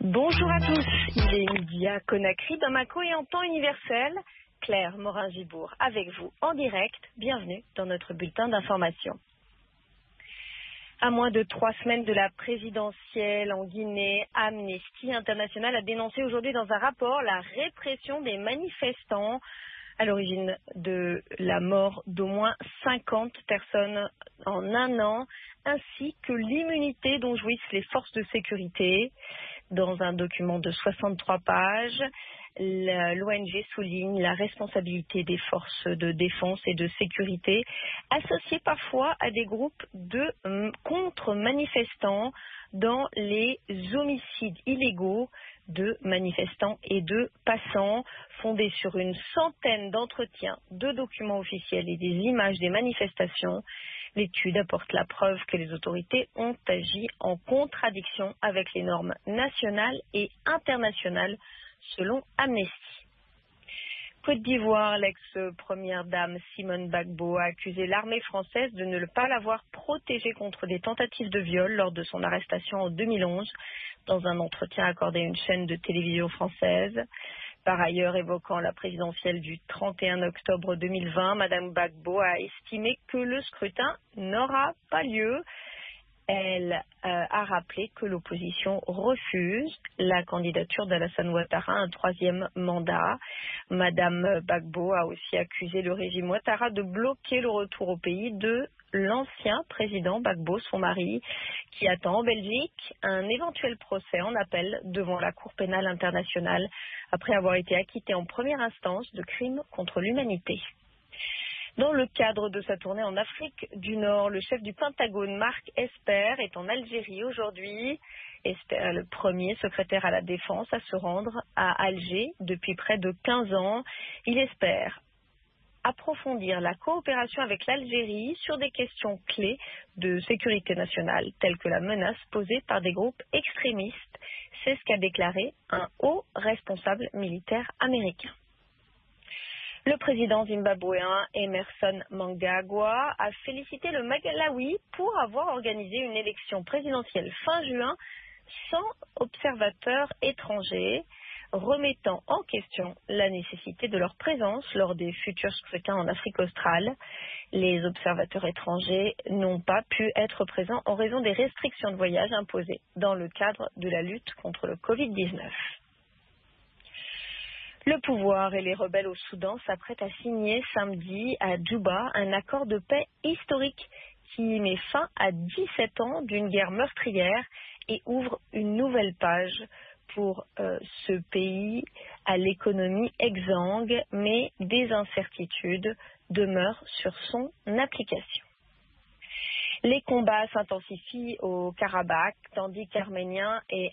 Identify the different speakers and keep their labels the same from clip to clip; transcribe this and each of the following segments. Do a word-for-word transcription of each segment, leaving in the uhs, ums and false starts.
Speaker 1: Bonjour à tous, il est midi à Conakry, Bamako et en temps universel. Claire Morin-Gibourg avec vous en direct. Bienvenue dans notre bulletin d'information. À moins de trois semaines de la présidentielle en Guinée, Amnesty International a dénoncé aujourd'hui dans un rapport la répression des manifestants à l'origine de la mort d'au moins cinquante personnes en un an, ainsi que l'immunité dont jouissent les forces de sécurité. Dans un document de soixante-trois pages, l'O N G souligne la responsabilité des forces de défense et de sécurité associées parfois à des groupes de contre-manifestants dans les homicides illégaux de manifestants et de passants, fondés sur une centaine d'entretiens, de documents officiels et des images des manifestations. L'étude apporte la preuve que les autorités ont agi en contradiction avec les normes nationales et internationales, selon Amnesty. Côte d'Ivoire, l'ex-première dame Simone Gbagbo a accusé l'armée française de ne pas l'avoir protégée contre des tentatives de viol lors de son arrestation en deux mille onze, dans un entretien accordé à une chaîne de télévision française. Par ailleurs, évoquant la présidentielle du trente et un octobre deux mille vingt, Madame Gbagbo a estimé que le scrutin n'aura pas lieu. Elle euh, a rappelé que l'opposition refuse la candidature d'Alassane Ouattara à un troisième mandat. Madame Gbagbo a aussi accusé le régime Ouattara de bloquer le retour au pays de l'ancien président Gbagbo, son mari, qui attend en Belgique un éventuel procès en appel devant la Cour pénale internationale après avoir été acquitté en première instance de crimes contre l'humanité. Dans le cadre de sa tournée en Afrique du Nord, le chef du Pentagone, Mark Esper, est en Algérie aujourd'hui. Esper est le premier secrétaire à la Défense à se rendre à Alger depuis près de quinze ans. Il espère approfondir la coopération avec l'Algérie sur des questions clés de sécurité nationale, telles que la menace posée par des groupes extrémistes. C'est ce qu'a déclaré un haut responsable militaire américain. Le président zimbabwéen Emmerson Mnangagwa a félicité le Malawi pour avoir organisé une élection présidentielle fin juin sans observateurs étrangers, remettant en question la nécessité de leur présence lors des futurs scrutins en Afrique australe. Les observateurs étrangers n'ont pas pu être présents en raison des restrictions de voyage imposées dans le cadre de la lutte contre le covid dix-neuf. Le pouvoir et les rebelles au Soudan s'apprêtent à signer samedi à Djouba un accord de paix historique qui met fin à dix-sept ans d'une guerre meurtrière et ouvre une nouvelle page pour euh, ce pays à l'économie exsangue, mais des incertitudes demeurent sur son application. Les combats s'intensifient au Karabakh, tandis qu'Arméniens et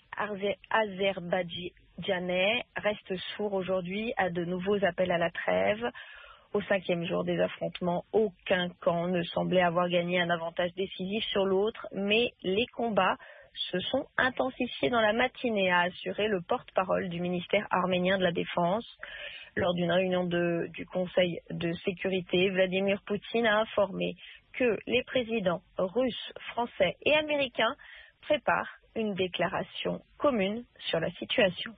Speaker 1: Azerbaïdjanais restent sourds aujourd'hui à de nouveaux appels à la trêve. Au cinquième jour des affrontements, aucun camp ne semblait avoir gagné un avantage décisif sur l'autre, mais les combats se sont intensifiés dans la matinée, a assuré le porte-parole du ministère arménien de la Défense. Lors d'une réunion de, du Conseil de sécurité, Vladimir Poutine a informé que les présidents russes, français et américains préparent une déclaration commune sur la situation.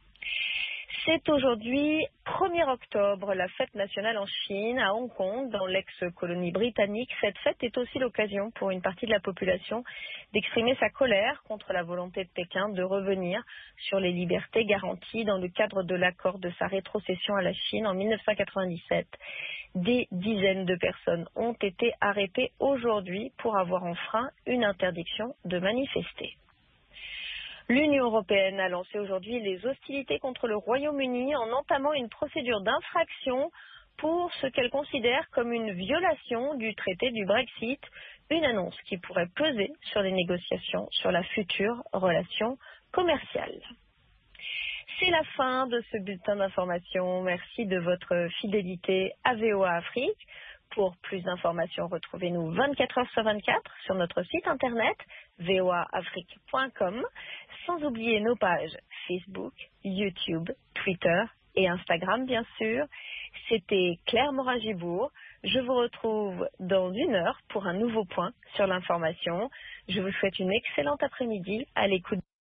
Speaker 1: C'est aujourd'hui, premier octobre, la fête nationale en Chine, à Hong Kong, dans l'ex-colonie britannique. Cette fête est aussi l'occasion pour une partie de la population d'exprimer sa colère contre la volonté de Pékin de revenir sur les libertés garanties dans le cadre de l'accord de sa rétrocession à la Chine en mille neuf cent quatre-vingt-dix-sept. Des dizaines de personnes ont été arrêtées aujourd'hui pour avoir enfreint une interdiction de manifester. L'Union européenne a lancé aujourd'hui les hostilités contre le Royaume-Uni en entamant une procédure d'infraction pour ce qu'elle considère comme une violation du traité du Brexit, une annonce qui pourrait peser sur les négociations sur la future relation commerciale. C'est la fin de ce bulletin d'information. Merci de votre fidélité à V O A Afrique. Pour plus d'informations, retrouvez-nous vingt-quatre heures sur vingt-quatre sur notre site internet v o a afrique point com, sans oublier nos pages Facebook, YouTube, Twitter et Instagram, bien sûr. C'était Claire Morin-Gibourg. Je vous retrouve dans une heure pour un nouveau point sur l'information. Je vous souhaite une excellente après-midi à l'écoute.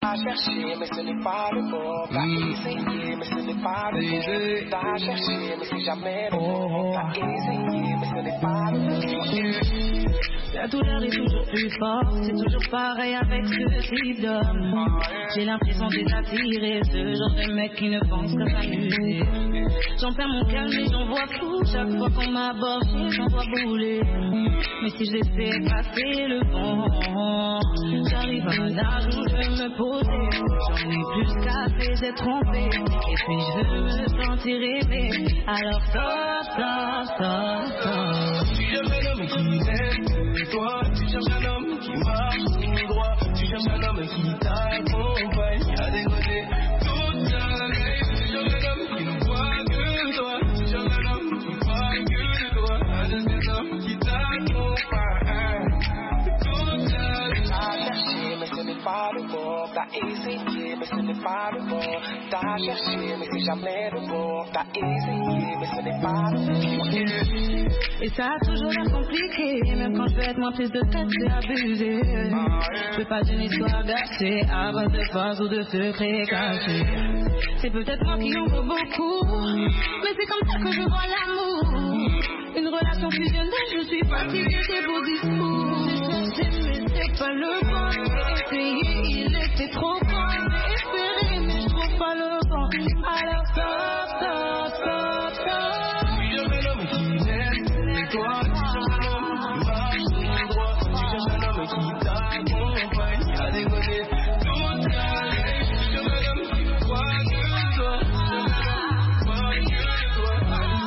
Speaker 2: T'as cherché, mais ce n'est pas le bon. T'as mm. essayé, mais ce n'est pas le bon. T'as cherché, mais c'est jamais le bon. T'as essayé, mais ce n'est pas le bon.
Speaker 3: La douleur est toujours plus forte, c'est toujours pareil avec ce type d'homme. J'ai l'impression d'être attiré, ce genre de mec qui ne pense qu'à s'amuser. J'en perds mon calme et j'en vois flou, chaque fois qu'on m'aborde, j'en vois brûler. Mais si je laissais passer le vent, j'arrive à un âge où je veux me poser. J'en ai plus qu'assez d'être trompé, et puis je veux me sentir aimé. Alors stop, stop, stop, stop.
Speaker 2: Si jamais l'homme qui t'aime, et toi, tu cherches un homme qui marche tout droit. Tu cherches un homme qui t'accompagne à des côtés toute ta vie. Tu cherches un homme qui ne voit que toi. Tu cherches un homme qui ne parle que de toi. Un de ces hommes qui t'accompagne toute ta vie. T'as cherché, mais ce n'est pas le bon. T'as essayé, mais ce n'est pas le bon. T'as cherché, mais c'est jamais le bon. T'as essayé, mais ce n'est pas le bon.
Speaker 3: Et ça a toujours l'air compliqué, même quand je veux être moins prise de tête, c'est abusé. Je veux pas d'une histoire gâchée, à base de phrases ou de secrets cachés. C'est peut-être moi qui en veux beaucoup, mais c'est comme ça que je vois l'amour. Une relation fusionnelle, je suis fatiguée des beaux discours. J'ai cherché, mais c'est pas le bon. J'ai essayé, il était trop grand. J'ai espéré, mais je trouve pas le bon. Alors stop, stop, stop, stop.
Speaker 2: Si jamais l'homme qui m'aime, et toi, tu cherches un homme qui marche tout droit. Tu cherches un homme qui t'accompagne à des côtés toute ta vie. Tu cherches un homme qui ne voit que toi. Tu cherches un homme qui ne voit que toi.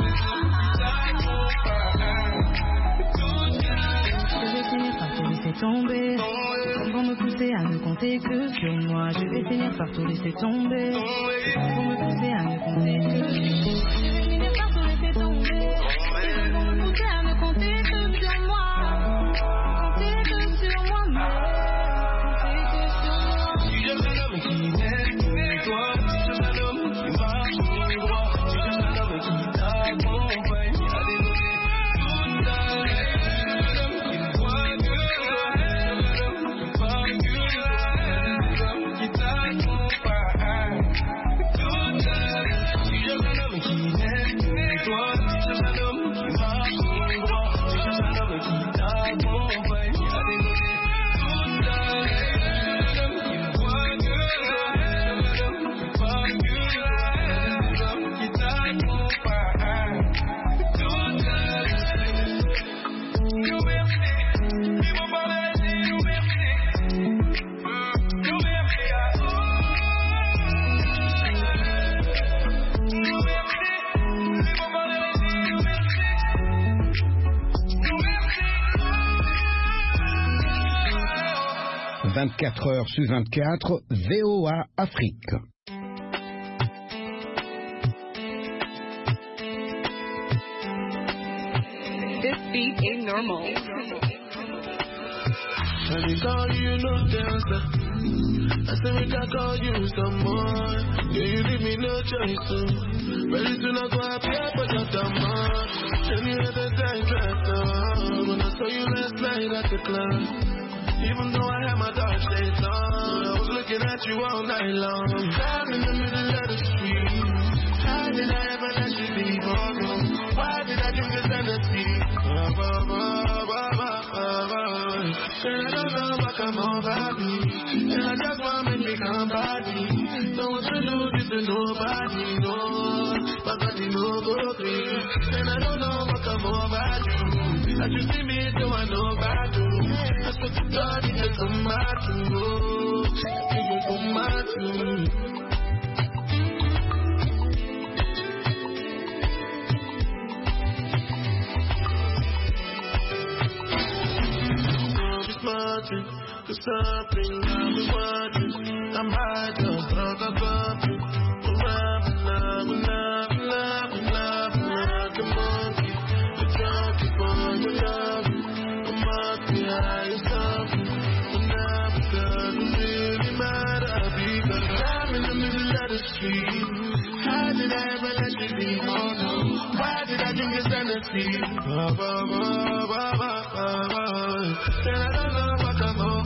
Speaker 3: Je vais finir par te laisser tomber. Ils vont me pousser à ne compter que sur moi. Je vais finir par te laisser tomber. Ils vont me pousser à ne compter que sur moi. Je vais finir par te laisser tomber. Ils vont me pousser à ne compter que sur moi. Compter que sur moi, mais compter que sur moi.
Speaker 2: Tu cherches un homme qui m'aime, et toi, tu cherches un homme qui marche tout droit. Tu cherches un homme qui t'accompagne à des côtés toute ta vie. Un homme qui ne voit que toi. Un homme qui ne parle que de toi. Un homme qui t'accompagne toute ta vie. Tu cherches un homme qui m'aime, et toi, tu cherches un homme qui marche tout droit. Tu cherches un homme qui t'accompagne à des côtés toute ta vie. Un homme qui ne voit que toi. Un homme qui parle que de toi. Un homme qui t'accompagne toute ta vie. Nous merci, ils vont parler de nous merci. Nous merci à vous. Nous merci, ils vont parler de nous merci. Nous merci.
Speaker 4: vingt-quatre heures sur vingt-quatre, V O A Afrique.
Speaker 3: This beat ain't normal.
Speaker 2: When they call you, you no dancer. I say we can call you some more. Yeah, you leave me no choice to. Very soon I go appear for your demand. Tell me at the time dresser. When I saw you last night at the club. Even though I had my dark shades on, I was looking at you all night long. Down in the middle of the street. How did I ever let you leave? Oh no. Why did I drink this energy? Oh, oh, oh, oh, oh, oh, oh. And I don't know what come over me. And I just want to make me come body. Don't want to lose this to nobody, no. My body no go free. And I don't know what come over you. As you see me, do I know about you? I spoke to God, he said come back to you. He will come back to you. Cause something I've been wondering. I'm high just drunk above you. Love, love, love, love, love, like a monkey. The junkie for your love. I must be high or something. But now it doesn't really matter because I'm in the middle of the street. How did I ever let you leave? Oh no. Why did I drink this energy? Ba, ba, ba, ba, ba, ba, ba. Then I don't know what I'm over.